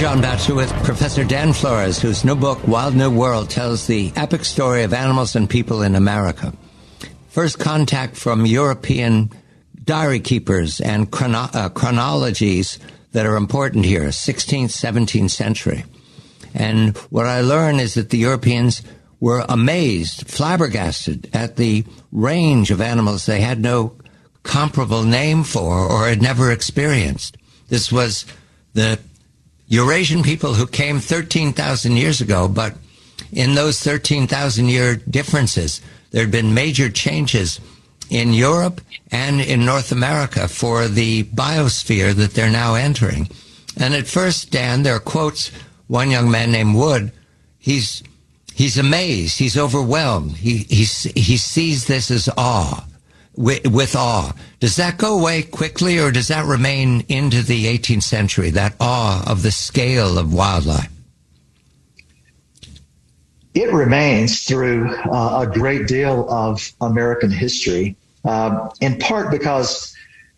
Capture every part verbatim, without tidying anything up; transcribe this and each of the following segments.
John Batchelor with Professor Dan Flores, whose new book, Wild New World, tells the epic story of animals and people in America. First contact from European diary keepers and chrono- uh, chronologies that are important here, sixteenth, seventeenth century. And what I learned is that the Europeans were amazed, flabbergasted at the range of animals they had no comparable name for or had never experienced. This was the Eurasian people who came thirteen thousand years ago, but in those thirteen thousand year differences, there had been major changes in Europe and in North America for the biosphere that they're now entering. And at first, Dan, there are quotes, one young man named Wood, he's he's amazed, he's overwhelmed, he, he, he sees this as awe. With, with awe. Does that go away quickly, or does that remain into the eighteenth century, that awe of the scale of wildlife? It remains through uh, a great deal of American history, uh, in part because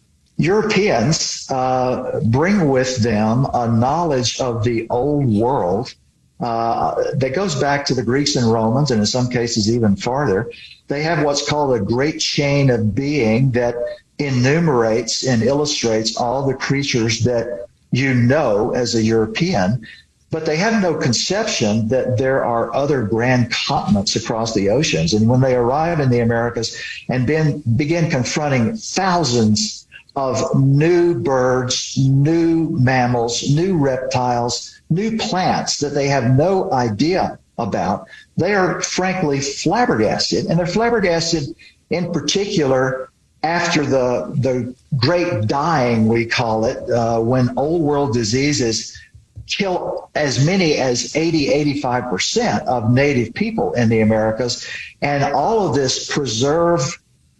Europeans uh, bring with them a knowledge of the old world uh, that goes back to the Greeks and Romans, and in some cases even farther. They have what's called a great chain of being that enumerates and illustrates all the creatures that you know as a European, but they have no conception that there are other grand continents across the oceans. And when they arrive in the Americas and then begin confronting thousands of new birds, new mammals, new reptiles, new plants that they have no idea about, they are frankly flabbergasted. And they're flabbergasted in particular after the the great dying, we call it, uh, when old world diseases kill as many as eighty, eighty-five percent of native people in the Americas. And all of this preserved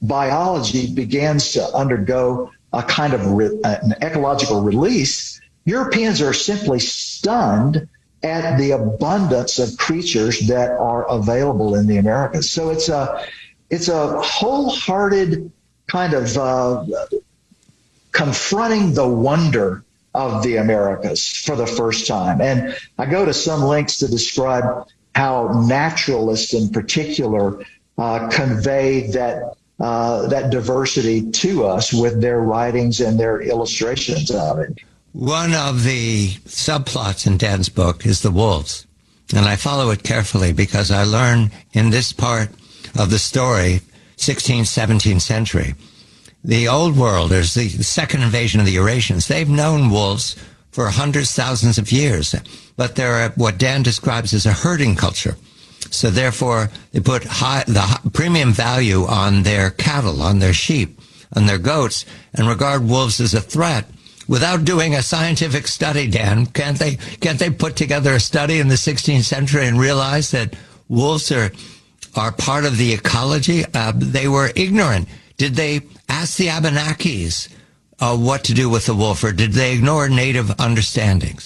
biology begins to undergo a kind of re- an ecological release. Europeans are simply stunned at the abundance of creatures that are available in the Americas. So it's a it's a wholehearted kind of uh, confronting the wonder of the Americas for the first time. And I go to some links to describe how naturalists in particular uh, convey that uh, that diversity to us with their writings and their illustrations of it. One of the subplots in Dan's book is the wolves, and I follow it carefully because I learn in this part of the story, sixteenth, seventeenth century, the old worlders, the second invasion of the Eurasians, they've known wolves for hundreds, thousands of years, but they're what Dan describes as a herding culture. So therefore, they put high, the high, premium value on their cattle, on their sheep, on their goats, and regard wolves as a threat. Without doing a scientific study, Dan, can't they can't they put together a study in the sixteenth century and realize that wolves are are part of the ecology? Uh, they were ignorant. Did they ask the Abenakis uh, what to do with the wolf, or did they ignore native understandings?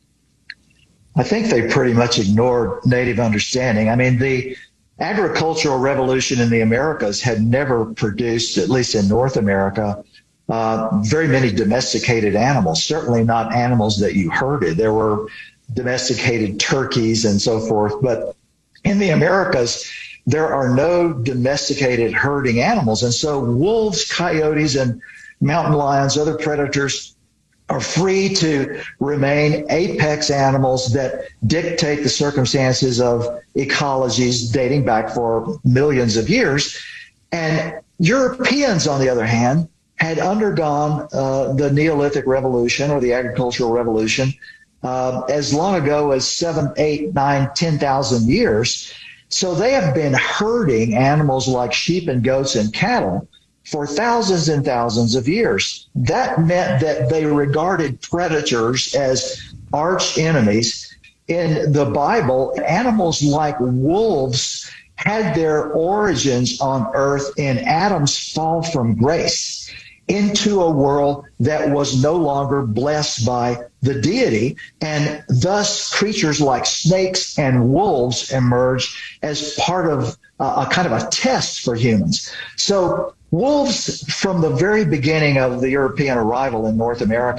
I think they pretty much ignored native understanding. I mean, the agricultural revolution in the Americas had never produced, at least in North America, Uh, very many domesticated animals, certainly not animals that you herded. There were domesticated turkeys and so forth. But in the Americas, there are no domesticated herding animals. And so wolves, coyotes, and mountain lions, other predators, are free to remain apex animals that dictate the circumstances of ecologies dating back for millions of years. And Europeans, on the other hand, had undergone uh, the Neolithic Revolution or the Agricultural Revolution uh, as long ago as seven, eight, nine, ten thousand years. So they have been herding animals like sheep and goats and cattle for thousands and thousands of years. That meant that they regarded predators as arch enemies. In the Bible, animals like wolves had their origins on earth in Adam's fall from grace into a world that was no longer blessed by the deity, and thus creatures like snakes and wolves emerged as part of uh, a kind of a test for humans. So wolves, from the very beginning of the European arrival in North America,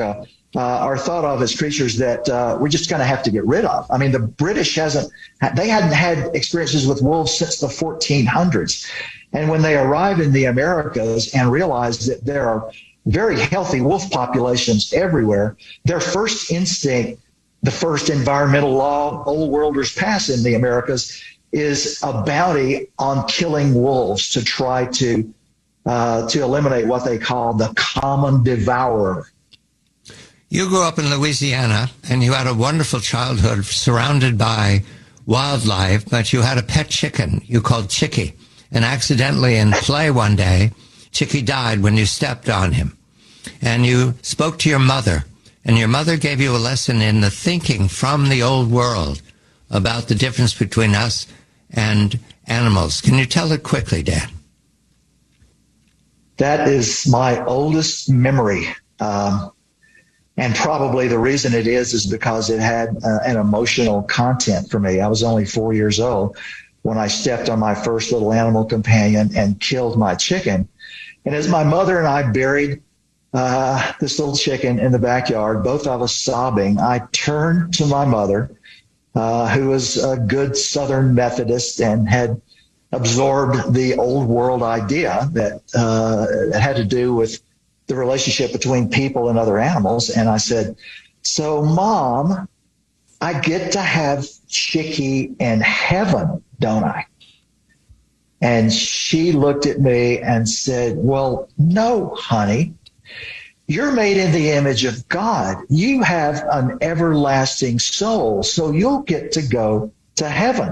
uh, are thought of as creatures that uh, we're just going to have to get rid of. I mean, the British hasn't, they hadn't had experiences with wolves since the fourteen hundreds. And when they arrived in the Americas and realized that there are very healthy wolf populations everywhere, their first instinct, the first environmental law old worlders pass in the Americas, is a bounty on killing wolves to try to uh, to eliminate what they call the common devourer. You grew up in Louisiana, and you had a wonderful childhood surrounded by wildlife, but you had a pet chicken you called Chicky, and accidentally in play one day, Chicky died when you stepped on him. And you spoke to your mother, and your mother gave you a lesson in the thinking from the old world about the difference between us and animals. Can you tell it quickly, Dan? That is my oldest memory. Um, and probably the reason it is is because it had uh, an emotional content for me. I was only four years old when I stepped on my first little animal companion and killed my chicken. And as my mother and I buried uh, this little chicken in the backyard, both of us sobbing, I turned to my mother, uh, who was a good Southern Methodist and had absorbed the old world idea that uh, had to do with the relationship between people and other animals. And I said, so Mom, I get to have Chicky in heaven, don't I? And she looked at me and said, well, no, honey, you're made in the image of God. You have an everlasting soul, so you'll get to go to heaven.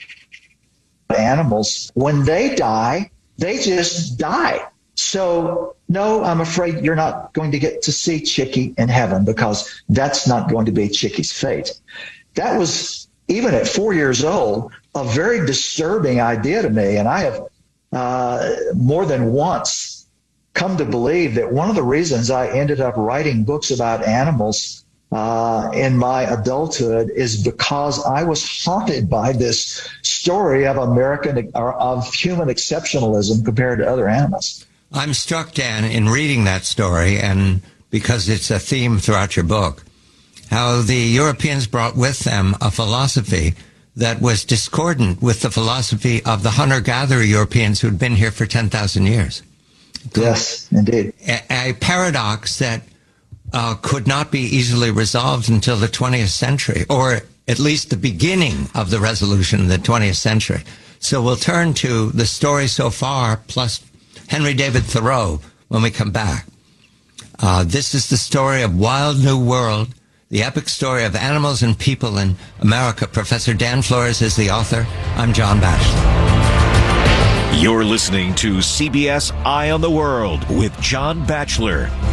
Animals, when they die, they just die. So, no, I'm afraid you're not going to get to see Chicky in heaven because that's not going to be Chicky's fate. That was, even at four years old, a very disturbing idea to me. And I have uh, more than once come to believe that one of the reasons I ended up writing books about animals Uh, in my adulthood is because I was haunted by this story of American or of human exceptionalism compared to other animals. I'm struck, Dan, in reading that story, and because it's a theme throughout your book, how the Europeans brought with them a philosophy that was discordant with the philosophy of the hunter-gatherer Europeans who'd been here for ten thousand years. Yes, indeed. A, a paradox that Uh, could not be easily resolved until the twentieth century, or at least the beginning of the resolution in the twentieth century. So we'll turn to the story so far, plus Henry David Thoreau, when we come back. Uh, this is the story of Wild New World, the epic story of animals and people in America. Professor Dan Flores is the author. I'm John Batchelor. You're listening to C B S Eye on the World with John Batchelor.